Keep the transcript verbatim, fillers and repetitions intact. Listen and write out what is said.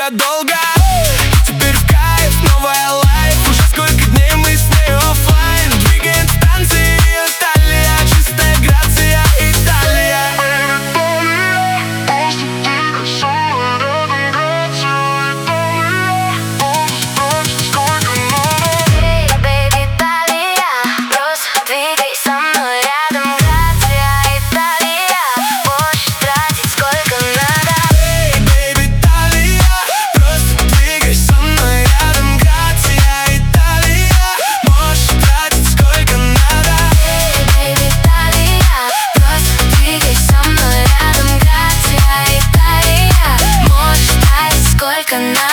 тебя долго. Теперь в кайф, новая лайф. Уже сколько дней мы с ней оффлайн. Двигаем танцы, Италия, чистая грация, Италия. Сколько надо.